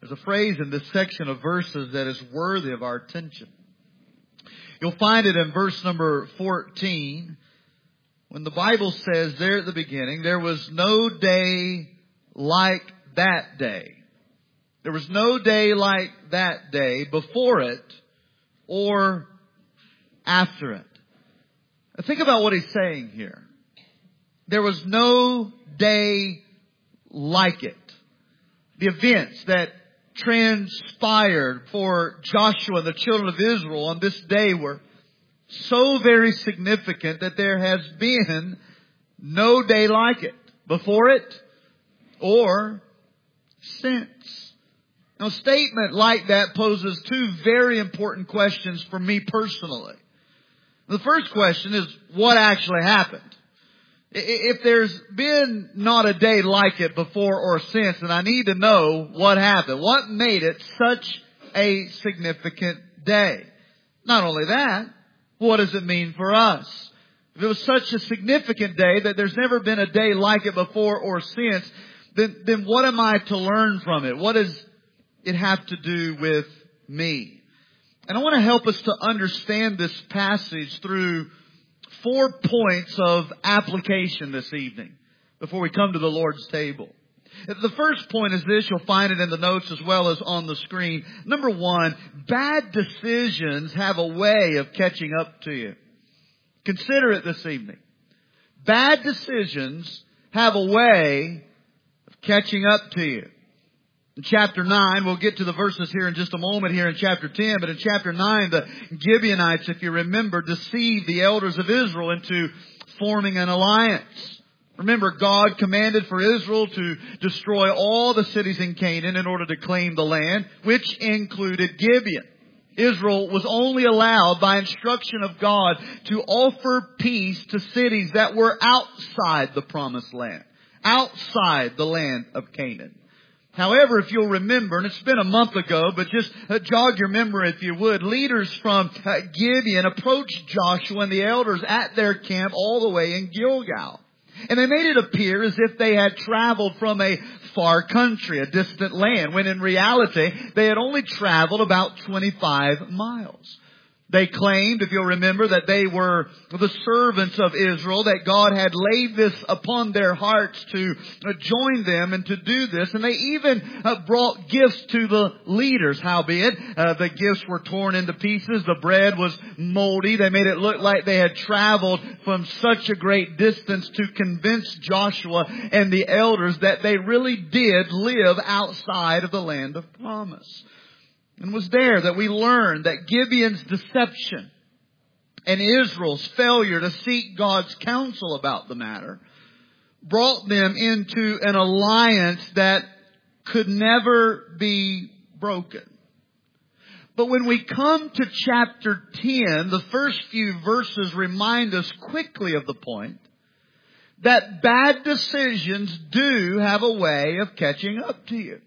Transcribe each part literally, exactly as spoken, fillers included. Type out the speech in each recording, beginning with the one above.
There's a phrase in this section of verses that is worthy of our attention. You'll find it in verse number fourteen, when the Bible says there at the beginning, there was no day like that day. There was no day like that day before it or after it. Now think about what he's saying here. There was no day like it. The events that transpired for Joshua and the children of Israel on this day were so very significant that there has been no day like it before it or since. Now, a statement like that poses two very important questions for me personally. The first question is, what actually happened? If there's been not a day like it before or since, then I need to know what happened. What made it such a significant day? Not only that, what does it mean for us? If it was such a significant day that there's never been a day like it before or since, then, then what am I to learn from it? What does it have to do with me? And I want to help us to understand this passage through four points of application this evening before we come to the Lord's table. The first point is this. You'll find it in the notes as well as on the screen. Number one, bad decisions have a way of catching up to you. Consider it this evening. Bad decisions have a way of catching up to you. In chapter nine, we'll get to the verses here in just a moment here in chapter ten, but in chapter nine, the Gibeonites, if you remember, deceived the elders of Israel into forming an alliance. Remember, God commanded for Israel to destroy all the cities in Canaan in order to claim the land, which included Gibeon. Israel was only allowed by instruction of God to offer peace to cities that were outside the promised land, outside the land of Canaan. However, if you'll remember, and it's been a month ago, but just uh, jog your memory if you would, leaders from uh, Gibeon approached Joshua and the elders at their camp all the way in Gilgal. And they made it appear as if they had traveled from a far country, a distant land, when in reality they had only traveled about twenty-five miles. They claimed, if you'll remember, that they were the servants of Israel, that God had laid this upon their hearts to join them and to do this. And they even brought gifts to the leaders. Howbeit, uh, the gifts were torn into pieces. The bread was moldy. They made it look like they had traveled from such a great distance to convince Joshua and the elders that they really did live outside of the land of promise. And it was there that we learned that Gibeon's deception and Israel's failure to seek God's counsel about the matter brought them into an alliance that could never be broken. But when we come to chapter ten, the first few verses remind us quickly of the point that bad decisions do have a way of catching up to you.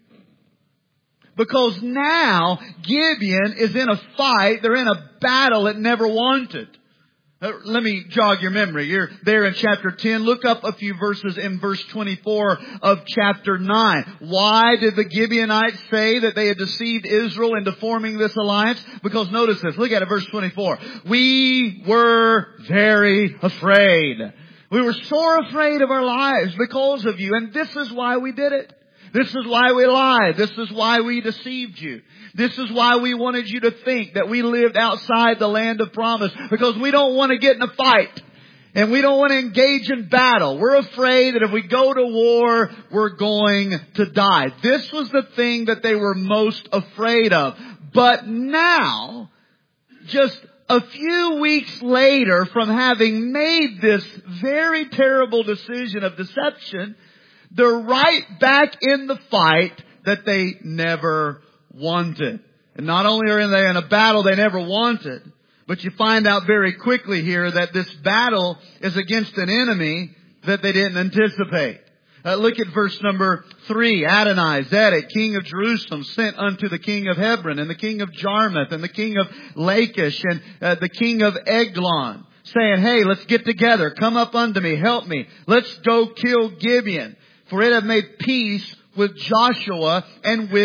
Because now Gibeon is in a fight. They're in a battle it never wanted. Uh, let me jog your memory. You're there in chapter ten. Look up a few verses in verse twenty-four of chapter nine. Why did the Gibeonites say that they had deceived Israel into forming this alliance? Because notice this. Look at it, verse twenty-four. We were very afraid. We were sore afraid of our lives because of you. And this is why we did it. This is why we lied. This is why we deceived you. This is why we wanted you to think that we lived outside the land of promise. Because we don't want to get in a fight. And we don't want to engage in battle. We're afraid that if we go to war, we're going to die. This was the thing that they were most afraid of. But now, just a few weeks later from having made this very terrible decision of deception, they're right back in the fight that they never wanted. And not only are they in a battle they never wanted, but you find out very quickly here that this battle is against an enemy that they didn't anticipate. Uh, look at verse number three. Adoni-Zedek, king of Jerusalem, sent unto the king of Hebron, and the king of Jarmuth, and the king of Lachish, and uh, the king of Eglon, saying, hey, let's get together. Come up unto me. Help me. Let's go kill Gibeon. For it hath made peace with Joshua and with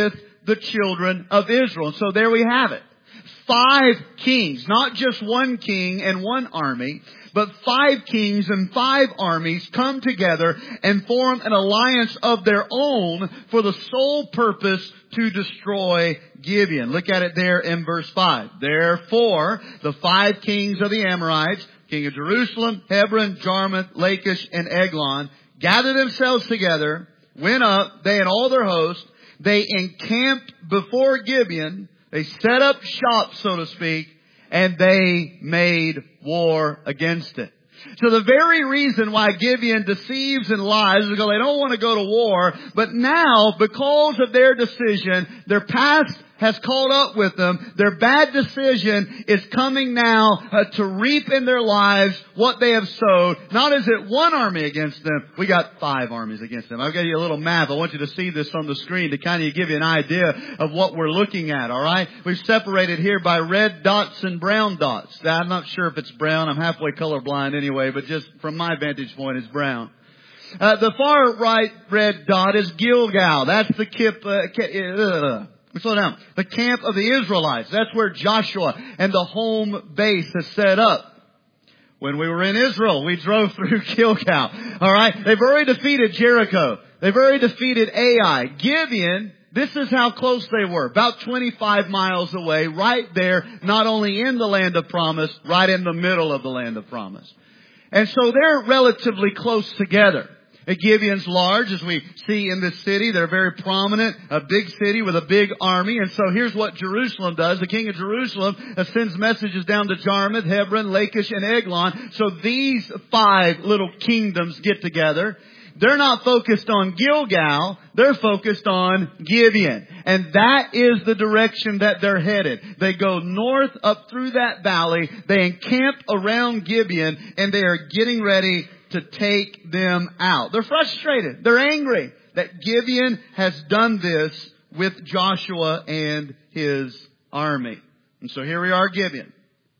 the children of Israel. And so there we have it. Five kings, not just one king and one army, but five kings and five armies come together and form an alliance of their own for the sole purpose to destroy Gibeon. Look at it there in verse five. Therefore, the five kings of the Amorites, king of Jerusalem, Hebron, Jarmuth, Lachish, and Eglon, gathered themselves together, went up, they and all their host. They encamped before Gibeon. They set up shop, so to speak, and they made war against it. So the very reason why Gibeon deceives and lies is because they don't want to go to war. But now, because of their decision, their past has caught up with them. Their bad decision is coming now uh, to reap in their lives what they have sowed. Not is it one army against them. We got five armies against them. I'll give you a little map. I want you to see this on the screen to kind of give you an idea of what we're looking at. All right. We've separated here by red dots and brown dots. Now, I'm not sure if it's brown. I'm halfway colorblind anyway, but just from my vantage point, it's brown. Uh, the far right red dot is Gilgal. That's the kip, uh, uh, slow down. The camp of the Israelites. That's where Joshua and the home base is set up. When we were in Israel, we drove through Gilgal. Alright? They've already defeated Jericho. They've already defeated Ai. Gibeon, this is how close they were. About twenty-five miles away. Right there. Not only in the land of promise, right in the middle of the land of promise. And so they're relatively close together. Gibeon's large, as we see in this city. They're very prominent, a big city with a big army. And so here's what Jerusalem does. The king of Jerusalem sends messages down to Jarmuth, Hebron, Lachish, and Eglon. So these five little kingdoms get together. They're not focused on Gilgal. They're focused on Gibeon. And that is the direction that they're headed. They go north up through that valley. They encamp around Gibeon, and they are getting ready to take them out. They're frustrated. They're angry that Gibeon has done this with Joshua and his army. And so here we are, Gibeon,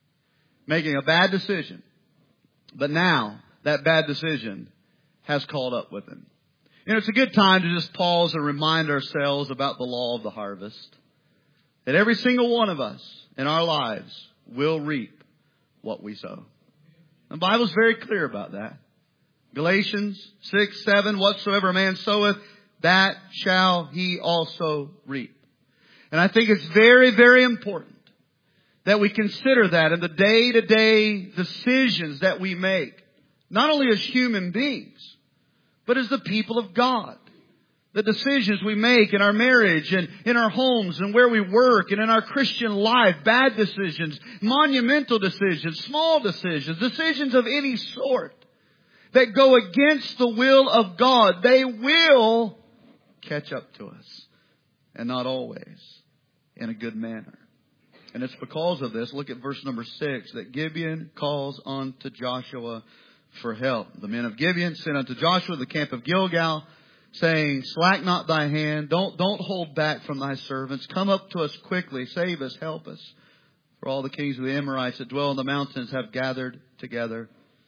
making a bad decision. But now that bad decision has caught up with him. You know, it's a good time to just pause and remind ourselves about the law of the harvest. That every single one of us in our lives will reap what we sow. The Bible's very clear about that. Galatians six, seven, whatsoever a man soweth, that shall he also reap. And I think it's very, very important that we consider that in the day-to-day decisions that we make, not only as human beings, but as the people of God. The decisions we make in our marriage and in our homes and where we work and in our Christian life, bad decisions, monumental decisions, small decisions, decisions of any sort that go against the will of God, they will catch up to us. And not always in a good manner. And it's because of this, look at verse number six, that Gibeon calls unto Joshua for help. The men of Gibeon sent unto Joshua the camp of Gilgal, saying, slack not thy hand, don't, don't hold back from thy servants. Come up to us quickly, save us, help us. For all the kings of the Amorites that dwell in the mountains have gathered together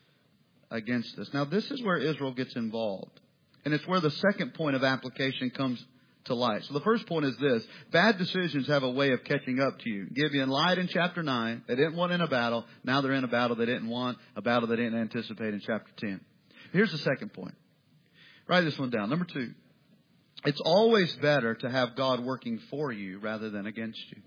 against us. Now this is where Israel gets involved. And it's where the second point of application comes to light. So the first point is this. Bad decisions have a way of catching up to you. Gibeon lied in chapter nine. They didn't want in a battle. Now they're in a battle they didn't want. A battle they didn't anticipate in chapter ten. Here's the second point. Write this one down. Number two. It's always better to have God working for you rather than against you.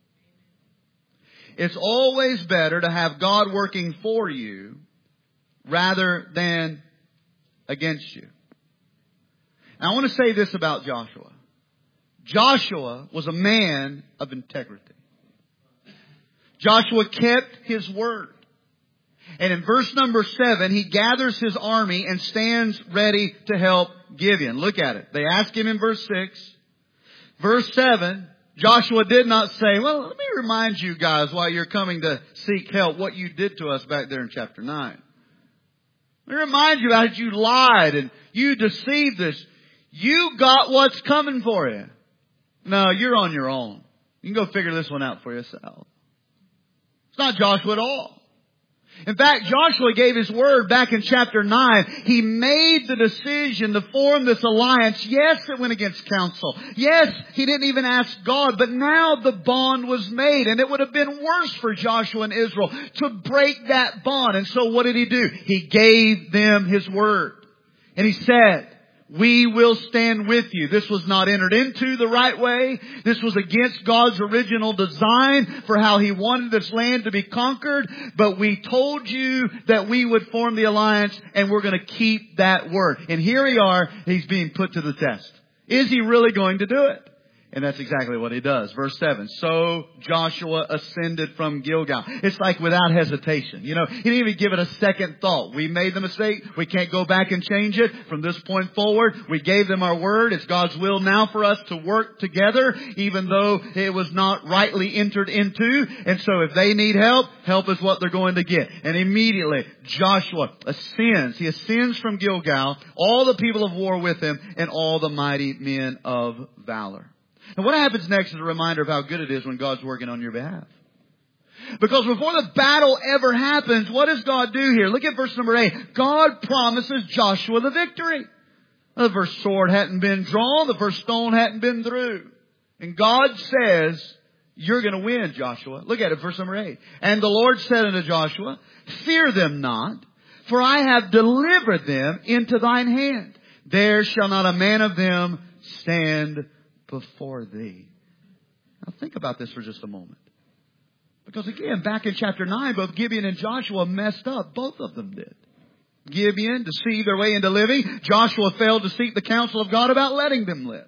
It's always better to have God working for you rather than against you. Now, I want to say this about Joshua. Joshua was a man of integrity. Joshua kept his word. And in verse number seven, he gathers his army and stands ready to help Gibeon. Look at it. They ask him in verse six. Verse seven, Joshua did not say, well, let me remind you guys while you're coming to seek help what you did to us back there in chapter nine. Let me remind you how you lied and you deceived us. You got what's coming for you. No, you're on your own. You can go figure this one out for yourself. It's not Joshua at all. In fact, Joshua gave his word back in chapter nine. He made the decision to form this alliance. Yes, it went against counsel. Yes, he didn't even ask God, but now the bond was made, and it would have been worse for Joshua and Israel to break that bond. And so what did he do? He gave them his word. And he said, we will stand with you. This was not entered into the right way. This was against God's original design for how He wanted this land to be conquered. But we told you that we would form the alliance, and we're going to keep that word. And here we are. He's being put to the test. Is he really going to do it? And that's exactly what he does. Verse seven. So Joshua ascended from Gilgal. It's like without hesitation. You know, he didn't even give it a second thought. We made the mistake. We can't go back and change it. From this point forward, we gave them our word. It's God's will now for us to work together, even though it was not rightly entered into. And so if they need help, help is what they're going to get. And immediately Joshua ascends. He ascends from Gilgal, all the people of war with him, and all the mighty men of valor. And what happens next is a reminder of how good it is when God's working on your behalf. Because before the battle ever happens, what does God do here? Look at verse number eight. God promises Joshua the victory. The first sword hadn't been drawn. The first stone hadn't been through. And God says, you're going to win, Joshua. Look at it, verse number eight. And the Lord said unto Joshua, fear them not, for I have delivered them into thine hand. There shall not a man of them stand before thee. Now think about this for just a moment. Because again, back in chapter nine, both Gibeon and Joshua messed up. Both of them did. Gibeon deceived their way into living. Joshua failed to seek the counsel of God about letting them live.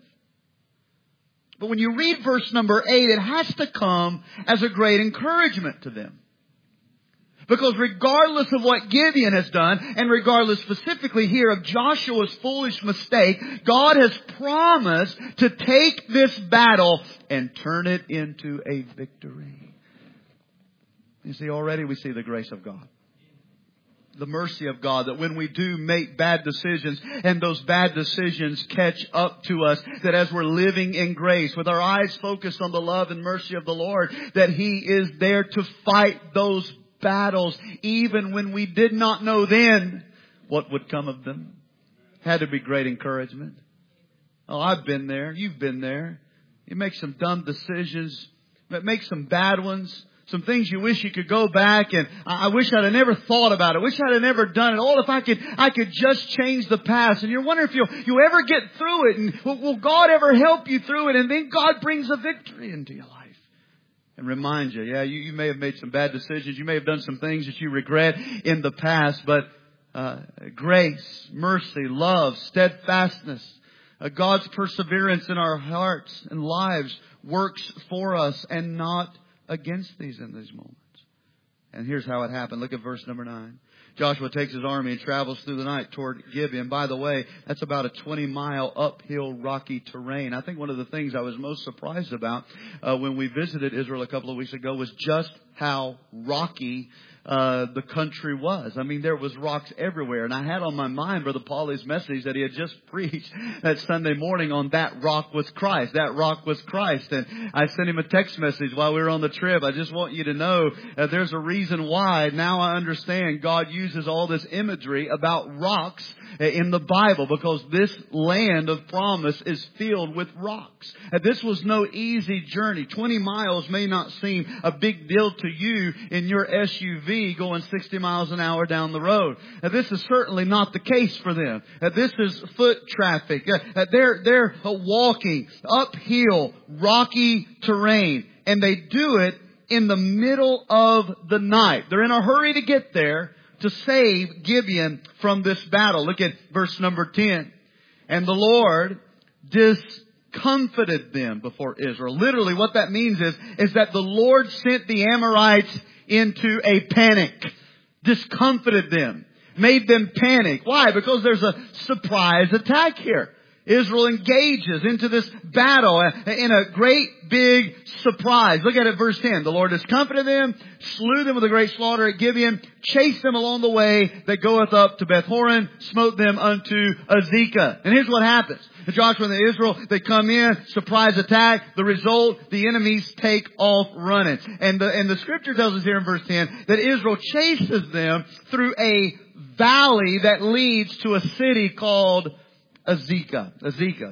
But when you read verse number eight, it has to come as a great encouragement to them. Because regardless of what Gideon has done, and regardless specifically here of Joshua's foolish mistake, God has promised to take this battle and turn it into a victory. You see, already we see the grace of God. The mercy of God, that when we do make bad decisions and those bad decisions catch up to us, that as we're living in grace with our eyes focused on the love and mercy of the Lord, that He is there to fight those battles, even when we did not know then what would come of them. Had to be great encouragement. Oh, I've been there. You've been there. You make some dumb decisions, make some bad ones, some things you wish you could go back and I wish I'd have never thought about it. I wish I'd have never done it. Oh, if I could, I could just change the past. And you're wondering if you'll, you'll ever get through it, and will, will God ever help you through it? And then God brings a victory into your life. And remind you, yeah, you, you may have made some bad decisions. You may have done some things that you regret in the past. But uh, grace, mercy, love, steadfastness, uh, God's perseverance in our hearts and lives works for us and not against these in these moments. And here's how it happened. Look at verse number nine. Joshua takes his army and travels through the night toward Gibeon. By the way, that's about a twenty mile uphill rocky terrain. I think one of the things I was most surprised about uh, when we visited Israel a couple of weeks ago was just how rocky uh the country was. I mean, there was rocks everywhere. And I had on my mind Brother Paulie's message that he had just preached that Sunday morning on that rock was Christ. That rock was Christ. And I sent him a text message while we were on the trip. I just want you to know that there's a reason why now I understand God uses all this imagery about rocks in the Bible, because this land of promise is filled with rocks. And this was no easy journey. twenty miles may not seem a big deal to you in your S U V going sixty miles an hour down the road. Now, this is certainly not the case for them. Now, this is foot traffic. Uh, they're, they're walking uphill, rocky terrain, and they do it in the middle of the night. They're in a hurry to get there to save Gibeon from this battle. Look at verse number ten. And the Lord discomfited them before Israel. Literally what that means is, is that the Lord sent the Amorites into a panic. Discomfited them. Made them panic. Why? Because there's a surprise attack here. Israel engages into this battle in a great big surprise. Look at it, verse ten. The Lord has comforted them, slew them with a great slaughter at Gibeon, chased them along the way that goeth up to Beth-horon, smote them unto Azekah. And here's what happens. Joshua and the Israel, they come in, surprise attack. The result, the enemies take off running. And the, and the scripture tells us here in verse ten that Israel chases them through a valley that leads to a city called Azekah. Azekah.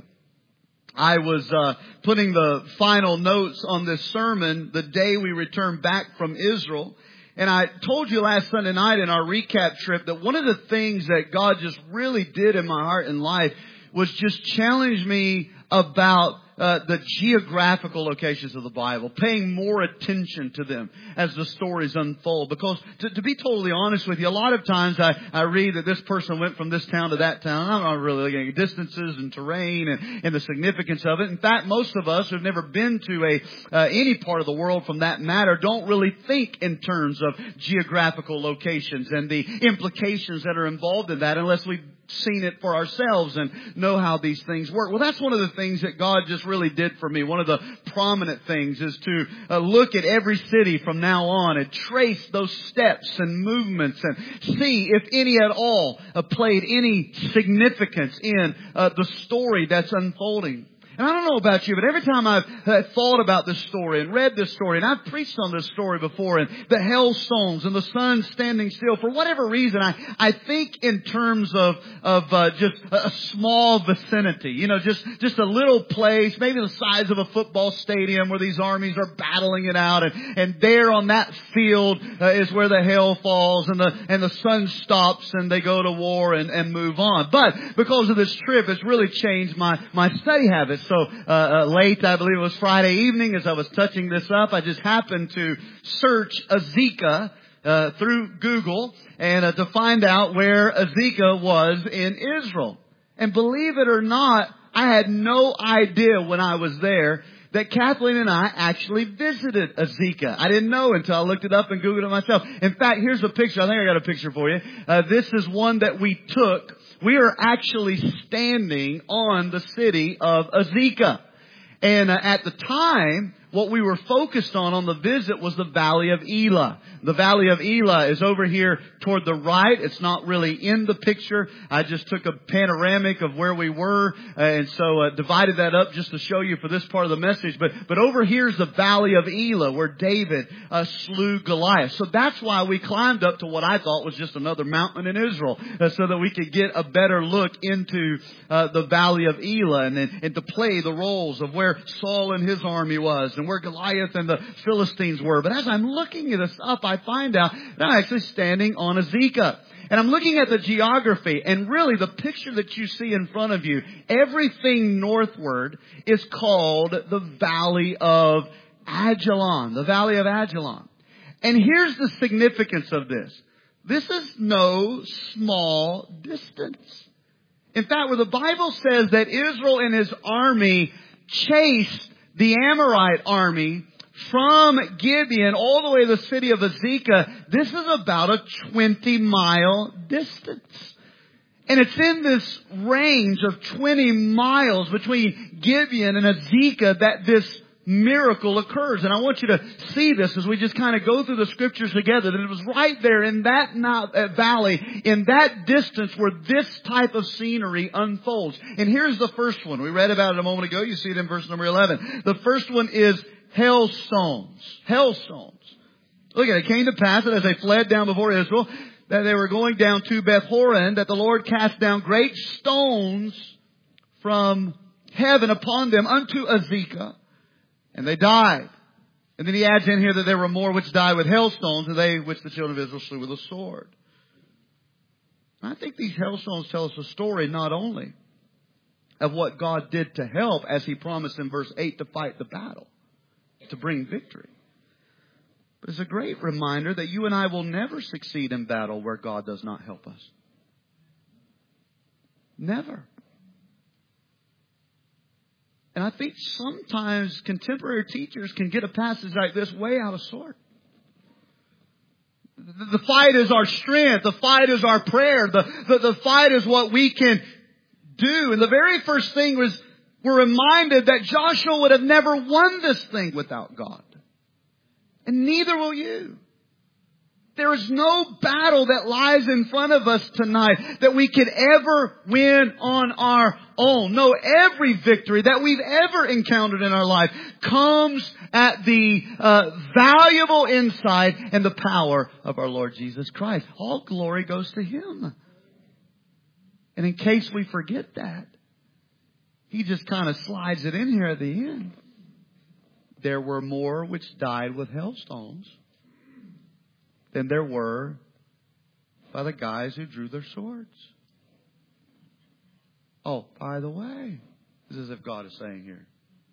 I was uh, putting the final notes on this sermon the day we returned back from Israel. And I told you last Sunday night in our recap trip that one of the things that God just really did in my heart and life was just challenge me about uh, the geographical locations of the Bible, paying more attention to them as the stories unfold. Because to, to be totally honest with you, a lot of times I, I read that this person went from this town to that town. I'm not really looking at distances and terrain and, and the significance of it. In fact, most of us who've never been to a uh, any part of the world from that matter don't really think in terms of geographical locations and the implications that are involved in that unless we seen it for ourselves and know how these things work. Well, that's one of the things that God just really did for me. One of the prominent things is to uh, look at every city from now on and trace those steps and movements and see if any at all uh, played any significance in uh, the story that's unfolding. And I don't know about you, but every time I've uh, thought about this story and read this story, and I've preached on this story before, and the hailstones and the sun standing still, for whatever reason, I, I think in terms of, of uh, just a, a small vicinity. You know, just, just a little place, maybe the size of a football stadium where these armies are battling it out. And, and there on that field uh, is where the hail falls and the, and the sun stops and they go to war and, and move on. But because of this trip, it's really changed my, my study habits. So uh, uh, late, I believe it was Friday evening, as I was touching this up, I just happened to search Azekah uh, through Google and uh, to find out where Azekah was in Israel. And believe it or not, I had no idea when I was there that Kathleen and I actually visited Azekah. I didn't know until I looked it up and Googled it myself. In fact, here's a picture. I think I got a picture for you. Uh, this is one that we took. We are actually standing on the city of Azekah. And uh, at the time, what we were focused on on the visit was the Valley of Elah. The Valley of Elah is over here toward the right. It's not really in the picture. I just took a panoramic of where we were uh, and so uh, divided that up just to show you for this part of the message. But but over here is the Valley of Elah where David uh, slew Goliath. So that's why we climbed up to what I thought was just another mountain in Israel uh, so that we could get a better look into uh, the Valley of Elah and, and to play the roles of where Saul and his army was and where Goliath and the Philistines were. But as I'm looking this up, I find out that I'm actually standing on Azekah. And I'm looking at the geography, and really the picture that you see in front of you, everything northward is called the Valley of Ajalon. The Valley of Ajalon. And here's the significance of this. This is no small distance. In fact, where the Bible says that Israel and his army chased the Amorite army from Gibeon all the way to the city of Azekah, this is about a twenty mile distance. And it's in this range of twenty miles between Gibeon and Azekah that this miracle occurs. And I want you to see this as we just kind of go through the scriptures together, that it was right there in that valley, in that distance where this type of scenery unfolds. And here's the first one. We read about it a moment ago. You see it in verse number eleven. The first one is hailstones. Hailstones. Look at it. It came to pass that as they fled down before Israel, that they were going down to Beth-horon, that the Lord cast down great stones from heaven upon them unto Azekah, and they died. And then he adds in here that there were more which died with hailstones than they which the children of Israel slew with a sword. And I think these hailstones tell us a story not only of what God did to help, as he promised in verse eight, to fight the battle, to bring victory. But it's a great reminder that you and I will never succeed in battle where God does not help us. Never. And I think sometimes contemporary teachers can get a passage like this way out of sort. The fight is our strength. The fight is our prayer. The, the, the fight is what we can do. And the very first thing was, we're reminded that Joshua would have never won this thing without God. And neither will you. There is no battle that lies in front of us tonight that we could ever win on our own. No, every victory that we've ever encountered in our life comes at the uh, valuable insight and the power of our Lord Jesus Christ. All glory goes to Him. And in case we forget that, He just kind of slides it in here at the end. There were more which died with hailstones than there were by the guys who drew their swords. Oh, by the way, this is as if God is saying here,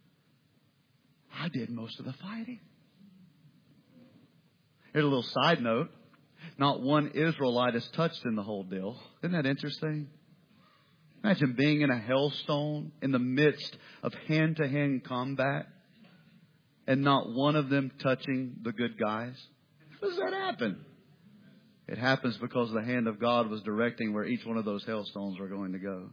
I did most of the fighting. Here's a little side note. Not one Israelite is touched in the whole deal. Isn't that interesting? Imagine being in a hailstone in the midst of hand-to-hand combat and not one of them touching the good guys. How does that happen? It happens because the hand of God was directing where each one of those hailstones were going to go.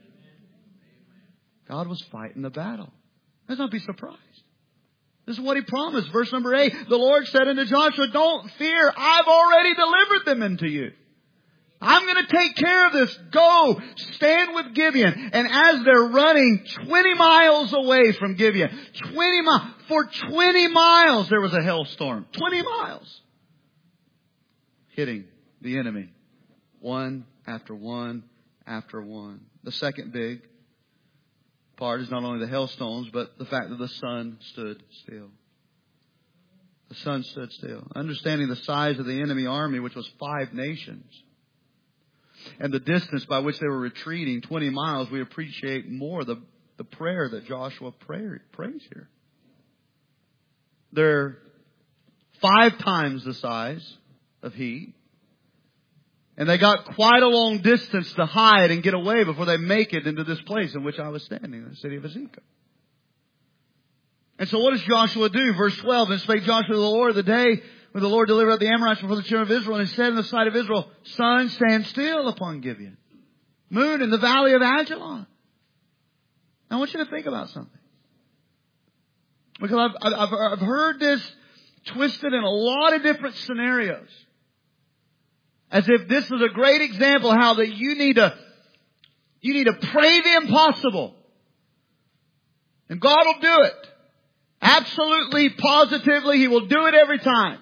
God was fighting the battle. Let's not be surprised. This is what He promised. Verse number eight. The Lord said unto Joshua, don't fear. I've already delivered them into you. I'm going to take care of this. Go, stand with Gibeon. And as they're running twenty miles away from Gibeon, twenty miles, for twenty miles there was a hailstorm. twenty miles. Hitting the enemy. One after one after one. The second big part is not only the hailstones, but the fact that the sun stood still. The sun stood still. Understanding the size of the enemy army, which was five nations, and the distance by which they were retreating, twenty miles, we appreciate more the, the prayer that Joshua pray, prays here. They're five times the size of he. And they got quite a long distance to hide and get away before they make it into this place in which I was standing, the city of Azekah. And so what does Joshua do? Verse twelve, and spake Joshua to the Lord the day when the Lord delivered up the Amorites before the children of Israel, and he said in the sight of Israel, sun, stand still upon Gibeon. Moon in the valley of Ajalon. Now I want you to think about something. Because I've, I've, I've heard this twisted in a lot of different scenarios. As if this is a great example of how that you need to, you need to pray the impossible. And God will do it. Absolutely, positively, He will do it every time.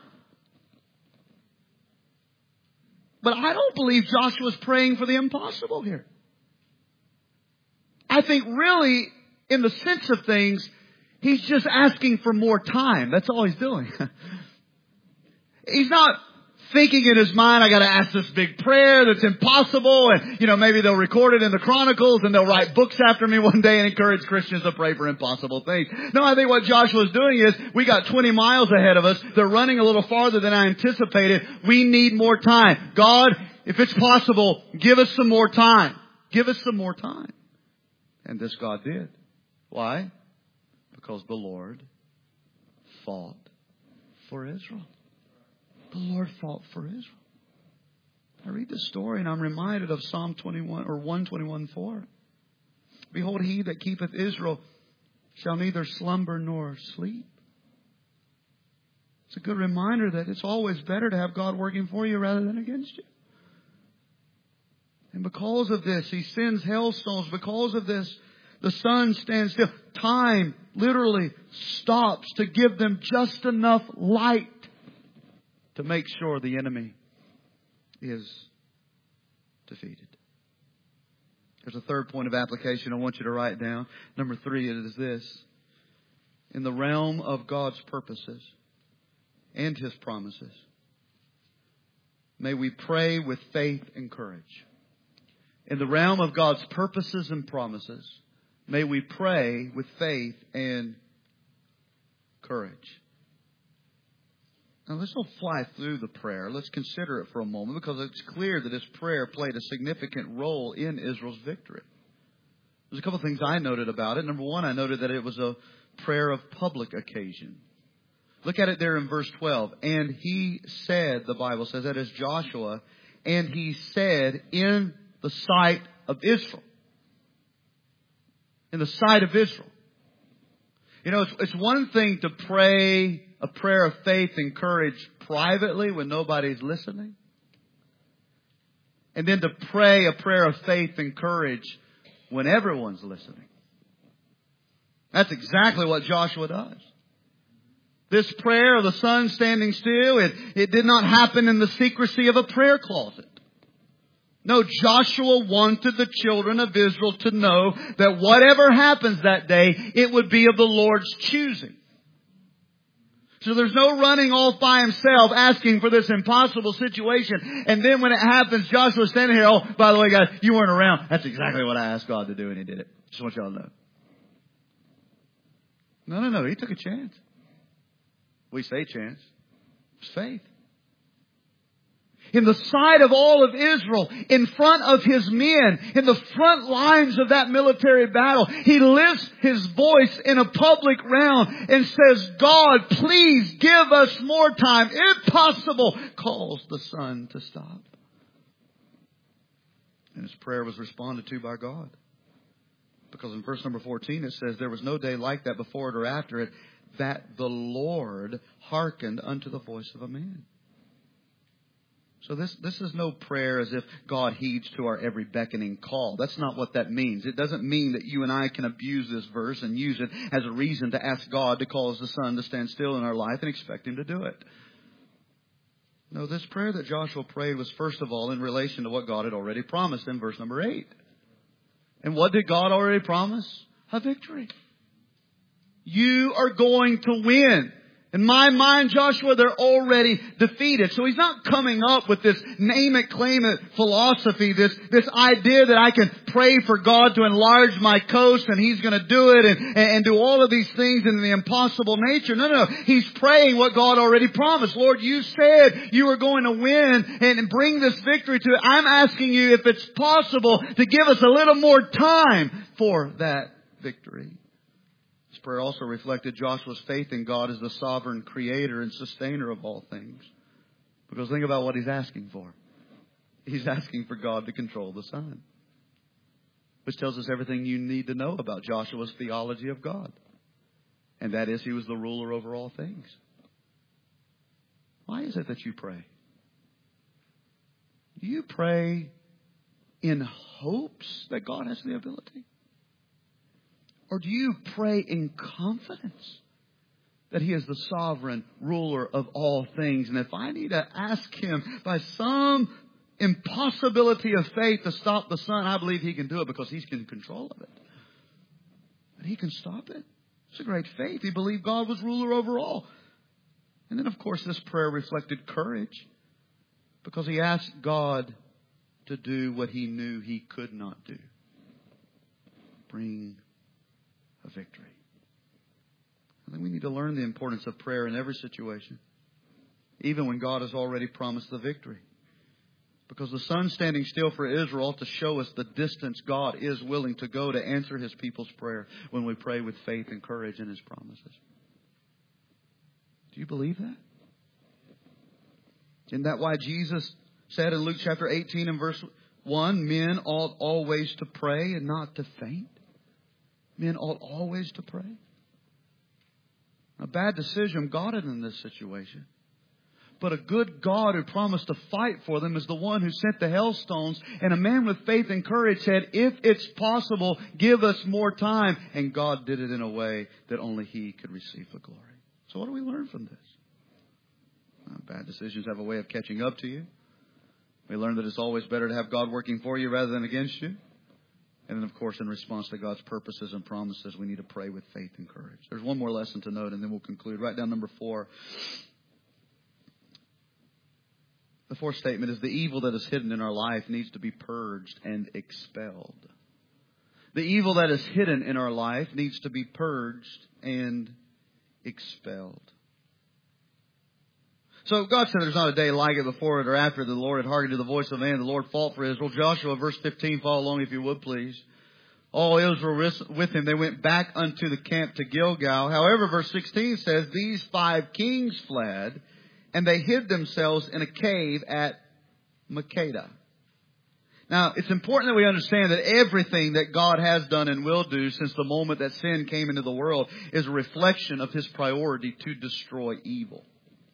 But I don't believe Joshua's praying for the impossible here. I think really, in the sense of things, he's just asking for more time. That's all he's doing. He's not thinking in his mind, I got to ask this big prayer that's impossible, and you know maybe they'll record it in the Chronicles and they'll write books after me one day and encourage Christians to pray for impossible things. No, I think what Joshua's doing is we got twenty miles ahead of us. They're running a little farther than I anticipated. We need more time. God, if it's possible, give us some more time. Give us some more time. And this God did. Why? Because the Lord fought for Israel. The Lord fought for Israel. I read this story and I'm reminded of Psalm twenty-one or one twenty-one four. Behold, he that keepeth Israel shall neither slumber nor sleep. It's a good reminder that it's always better to have God working for you rather than against you. And because of this, He sends hailstones. Because of this, the sun stands still. Time literally stops to give them just enough light to make sure the enemy is defeated. There's a third point of application I want you to write down. Number three, it is this. In the realm of God's purposes and His promises, may we pray with faith and courage. In the realm of God's purposes and promises, may we pray with faith and courage. Now let's not fly through the prayer. Let's consider it for a moment, because it's clear that this prayer played a significant role in Israel's victory. There's a couple of things I noted about it. Number one, I noted that it was a prayer of public occasion. Look at it there in verse twelve. And he said, the Bible says, that is Joshua, and he said in the sight of Israel. in the sight of Israel. You know, it's, it's one thing to pray a prayer of faith and courage privately when nobody's listening. And then to pray a prayer of faith and courage when everyone's listening. That's exactly what Joshua does. This prayer of the sun standing still, it, it did not happen in the secrecy of a prayer closet. No, Joshua wanted the children of Israel to know that whatever happens that day, it would be of the Lord's choosing. So there's no running off by himself asking for this impossible situation. And then when it happens, Joshua's standing here, oh, by the way, guys, you weren't around. That's exactly what I asked God to do, and He did it. Just want y'all to know. No, no, no. He took a chance. We say chance. It's faith. In the sight of all of Israel, in front of his men, in the front lines of that military battle, he lifts his voice in a public round and says, God, please give us more time. If possible, calls the sun to stop. And his prayer was responded to by God. Because in verse number fourteen it says, there was no day like that before it or after it, that the Lord hearkened unto the voice of a man. So this, this is no prayer as if God heeds to our every beckoning call. That's not what that means. It doesn't mean that you and I can abuse this verse and use it as a reason to ask God to cause the sun to stand still in our life and expect Him to do it. No, this prayer that Joshua prayed was first of all in relation to what God had already promised in verse number eight. And what did God already promise? A victory. You are going to win. In my mind, Joshua, they're already defeated. So he's not coming up with this name it, claim it philosophy, this, this idea that I can pray for God to enlarge my coast and He's going to do it and, and do all of these things in the impossible nature. No, no, He's praying what God already promised. Lord, you said you were going to win and bring this victory to it. I'm asking you if it's possible to give us a little more time for that victory. This prayer also reflected Joshua's faith in God as the sovereign creator and sustainer of all things. Because think about what he's asking for. He's asking for God to control the sun. Which tells us everything you need to know about Joshua's theology of God. And that is, he was the ruler over all things. Why is it that you pray? Do you pray in hopes that God has the ability? Or do you pray in confidence that He is the sovereign ruler of all things? And if I need to ask Him by some impossibility of faith to stop the sun, I believe He can do it because He's in control of it. And He can stop it. It's a great faith. He believed God was ruler over all. And then, of course, this prayer reflected courage because he asked God to do what he knew He could not do. Bring a victory. I think we need to learn the importance of prayer in every situation, even when God has already promised the victory. Because the sun standing still for Israel ought to show us the distance God is willing to go to answer His people's prayer when we pray with faith and courage in His promises. Do you believe that? Isn't that why Jesus said in Luke chapter eighteen and verse one, men ought always to pray and not to faint? Men ought always to pray. A bad decision got it in this situation. But a good God who promised to fight for them is the one who sent the hailstones. And a man with faith and courage said, if it's possible, give us more time. And God did it in a way that only He could receive the glory. So what do we learn from this? Well, bad decisions have a way of catching up to you. We learn that it's always better to have God working for you rather than against you. And then, of course, in response to God's purposes and promises, we need to pray with faith and courage. There's one more lesson to note, and then we'll conclude. Write down number four. The fourth statement is the evil that is hidden in our life needs to be purged and expelled. The evil that is hidden in our life needs to be purged and expelled. So God said there's not a day like it before it or after the Lord had hearkened to the voice of man. The Lord fought for Israel. Joshua, verse fifteen, follow along if you would, please. All Israel with him, they went back unto the camp to Gilgal. However, verse sixteen says, these five kings fled, and they hid themselves in a cave at Makkedah. Now, it's important that we understand that everything that God has done and will do since the moment that sin came into the world is a reflection of His priority to destroy evil.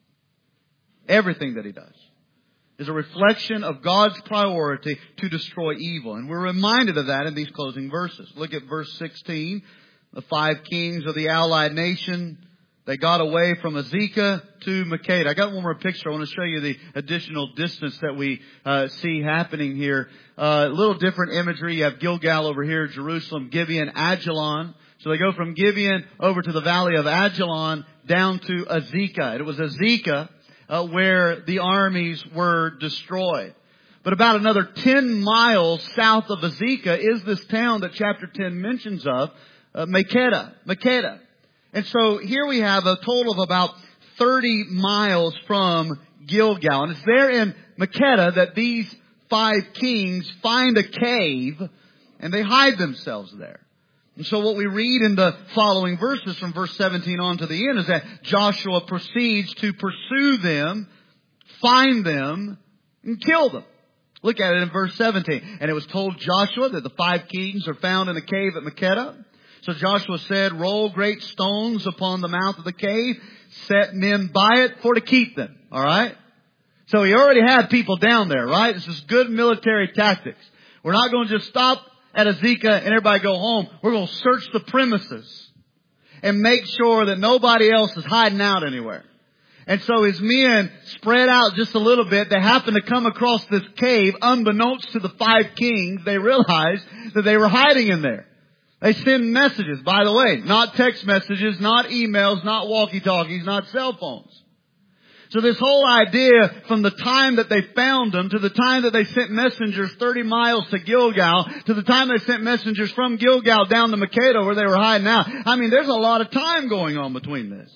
Everything that He does is a reflection of God's priority to destroy evil. And we're reminded of that in these closing verses. Look at verse sixteen. The five kings of the allied nation, they got away from Azekah to Makkedah. I got one more picture. I want to show you the additional distance that we uh, see happening here. A uh, little different imagery. You have Gilgal over here, Jerusalem, Gibeon, Ajalon. So they go from Gibeon over to the valley of Ajalon down to Azekah. It was Azekah uh, where the armies were destroyed. But about another ten miles south of Azekah is this town that chapter ten mentions of, uh, Makkedah. Makkedah. And so here we have a total of about thirty miles from Gilgal. And it's there in Makkedah that these five kings find a cave and they hide themselves there. And so what we read in the following verses from verse seventeen on to the end is that Joshua proceeds to pursue them, find them, and kill them. Look at it in verse seventeen. And it was told Joshua that the five kings are found in a cave at Makkedah. So Joshua said, roll great stones upon the mouth of the cave, set men by it for to keep them. All right? So he already had people down there, right? This is good military tactics. We're not going to just stop at Azekah and everybody go home. We're going to search the premises and make sure that nobody else is hiding out anywhere. And so his men spread out just a little bit. They happened to come across this cave. Unbeknownst to the five kings, they realized that they were hiding in there. They send messages, by the way, not text messages, not emails, not walkie-talkies, not cell phones. So this whole idea from the time that they found them to the time that they sent messengers thirty miles to Gilgal to the time they sent messengers from Gilgal down to Makkedah where they were hiding out. I mean, there's a lot of time going on between this.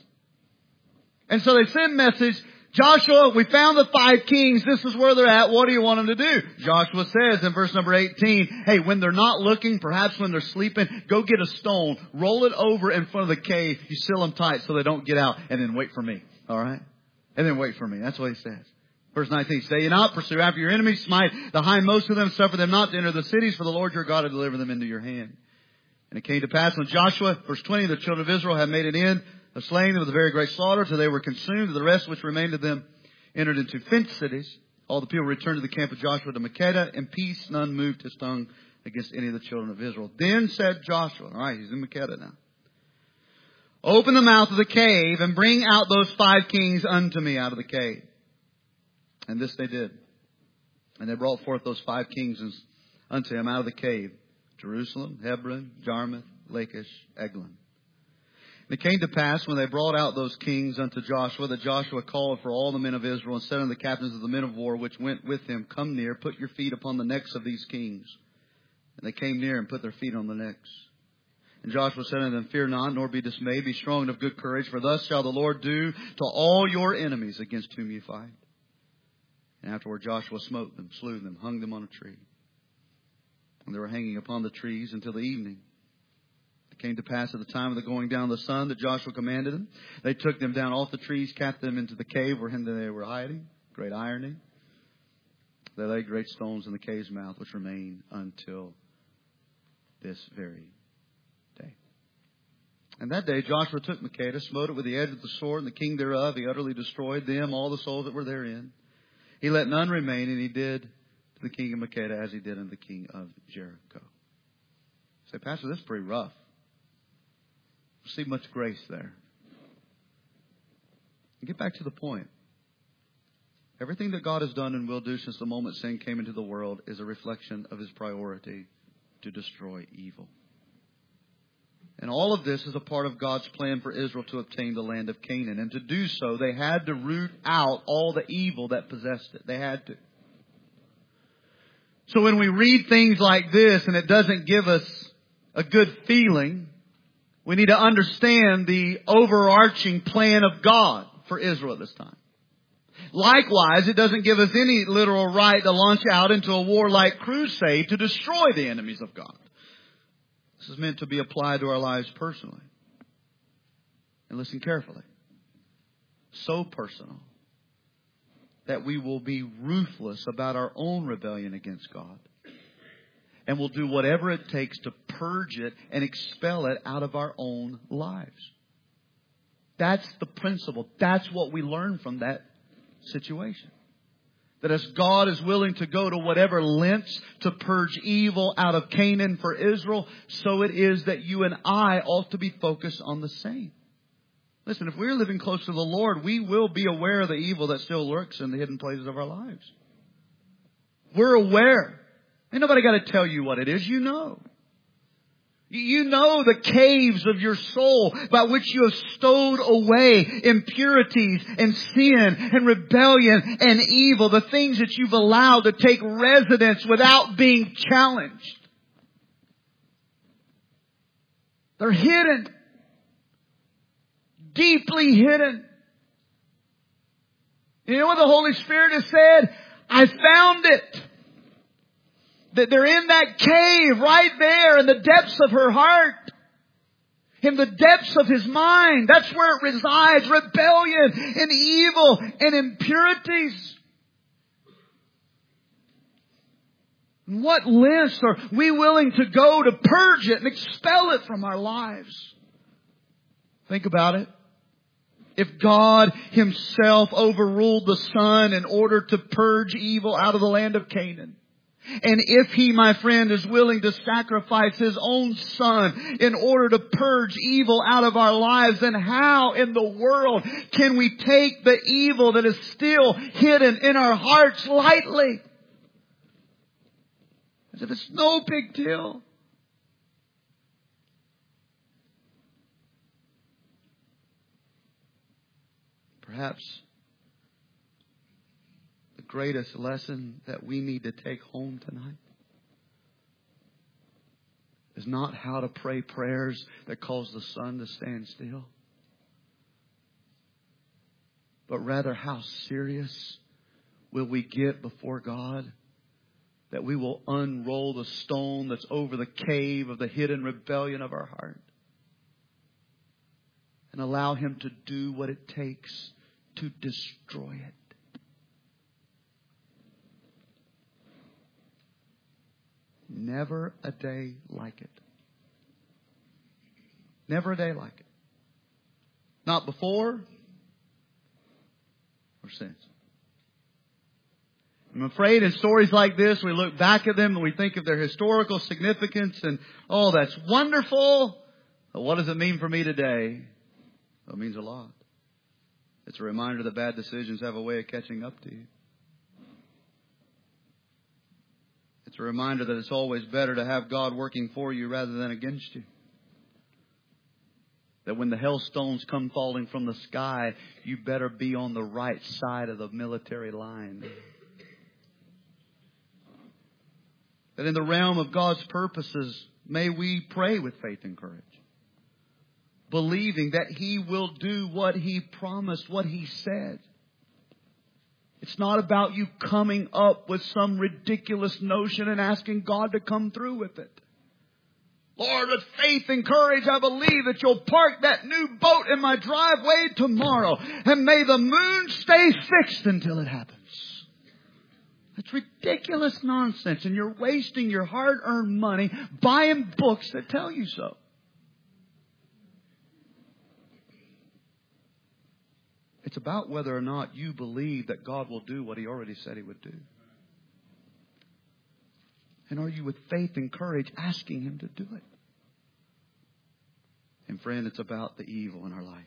And so they send message, Joshua, we found the five kings. This is where they're at. What do you want them to do? Joshua says in verse number eighteen, hey, when they're not looking, perhaps when they're sleeping, go get a stone, roll it over in front of the cave. You seal them tight so they don't get out, and then wait for me. All right? And then wait for me. That's what he says. Verse nineteen, say you not, pursue after your enemies, smite the hindmost of them, suffer them not to enter the cities, for the Lord your God will deliver them into your hand. And it came to pass when Joshua, verse twenty, the children of Israel had made an end of slaying them with a very great slaughter, till they were consumed, and the rest which remained of them entered into fenced cities. All the people returned to the camp of Joshua to Makkedah, and peace, none moved his tongue against any of the children of Israel. Then said Joshua, all right, he's in Makkedah now, open the mouth of the cave, and bring out those five kings unto me out of the cave. And this they did. And they brought forth those five kings unto him out of the cave, Jerusalem, Hebron, Jarmuth, Lachish, Eglon. And it came to pass when they brought out those kings unto Joshua that Joshua called for all the men of Israel and said unto the captains of the men of war which went with him, come near, put your feet upon the necks of these kings. And they came near and put their feet on the necks. And Joshua said unto them, fear not, nor be dismayed, be strong and of good courage, for thus shall the Lord do to all your enemies against whom you fight. And afterward Joshua smote them, slew them, hung them on a tree. And they were hanging upon the trees until the evening. It came to pass at the time of the going down of the sun that Joshua commanded them. They took them down off the trees, cast them into the cave wherein they were hiding. Great irony. They laid great stones in the cave's mouth, which remain until this very day. And that day Joshua took Makkedah, smote it with the edge of the sword, and the king thereof. He utterly destroyed them, all the souls that were therein. He let none remain, and he did to the king of Makkedah as he did unto the king of Jericho. Say, Pastor, this is pretty rough. See much grace there. And get back to the point. Everything that God has done and will do since the moment sin came into the world is a reflection of His priority to destroy evil. And all of this is a part of God's plan for Israel to obtain the land of Canaan. And to do so, they had to root out all the evil that possessed it. They had to. So when we read things like this and it doesn't give us a good feeling, we need to understand the overarching plan of God for Israel at this time. Likewise, it doesn't give us any literal right to launch out into a warlike crusade to destroy the enemies of God. This is meant to be applied to our lives personally. And listen carefully. So personal that we will be ruthless about our own rebellion against God. And we'll do whatever it takes to purge it and expel it out of our own lives. That's the principle. That's what we learn from that situation. That as God is willing to go to whatever lengths to purge evil out of Canaan for Israel, so it is that you and I ought to be focused on the same. Listen, if we're living close to the Lord, we will be aware of the evil that still lurks in the hidden places of our lives. We're aware. Ain't nobody got to tell you what it is. You know. You know the caves of your soul by which you have stowed away impurities and sin and rebellion and evil. The things that you've allowed to take residence without being challenged. They're hidden. Deeply hidden. You know what the Holy Spirit has said? I found it. That they're in that cave right there in the depths of her heart. In the depths of his mind. That's where it resides. Rebellion and evil and impurities. And what lengths are we willing to go to purge it and expel it from our lives? Think about it. If God Himself overruled the Son in order to purge evil out of the land of Canaan, and if He, my friend, is willing to sacrifice His own Son in order to purge evil out of our lives, then how in the world can we take the evil that is still hidden in our hearts lightly? As if it's no big deal. Perhaps the greatest lesson that we need to take home tonight is not how to pray prayers that cause the sun to stand still, but rather how serious will we get before God that we will unroll the stone that's over the cave of the hidden rebellion of our heart and allow Him to do what it takes to destroy it. Never a day like it. Never a day like it. Not before or since. I'm afraid in stories like this, we look back at them and we think of their historical significance and, oh, that's wonderful. But what does it mean for me today? Well, it means a lot. It's a reminder that bad decisions have a way of catching up to you. It's a reminder that it's always better to have God working for you rather than against you. That when the hailstones come falling from the sky, you better be on the right side of the military line. That in the realm of God's purposes, may we pray with faith and courage, believing that He will do what He promised, what He said. It's not about you coming up with some ridiculous notion and asking God to come through with it. Lord, with faith and courage, I believe that You'll park that new boat in my driveway tomorrow. And may the moon stay fixed until it happens. That's ridiculous nonsense. And you're wasting your hard-earned money buying books that tell you so. It's about whether or not you believe that God will do what He already said He would do. And are you with faith and courage asking Him to do it? And friend, it's about the evil in our life.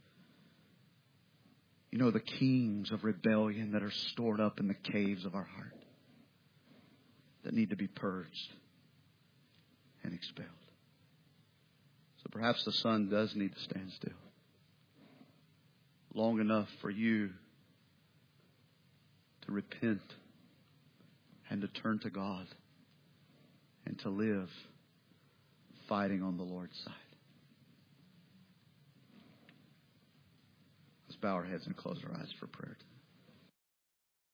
You know, the kings of rebellion that are stored up in the caves of our heart that need to be purged and expelled. So perhaps the sun does need to stand still long enough for you to repent and to turn to God and to live fighting on the Lord's side. Let's bow our heads and close our eyes for prayer.